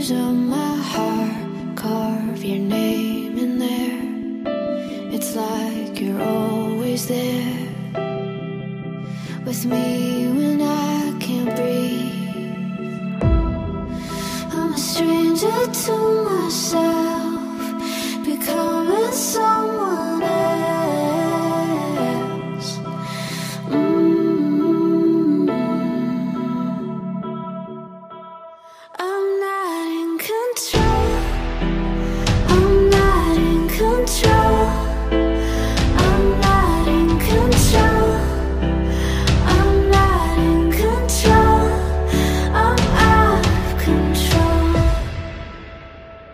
corners of my heart, carve your name in there. It's like you're always there with me when I can't breathe. I'm a stranger to myself, becoming someone else. I'm not in control. I'm not in control. I'm not in control. I'm not in control. I'm out of control.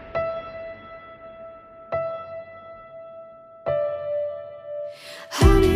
Honey,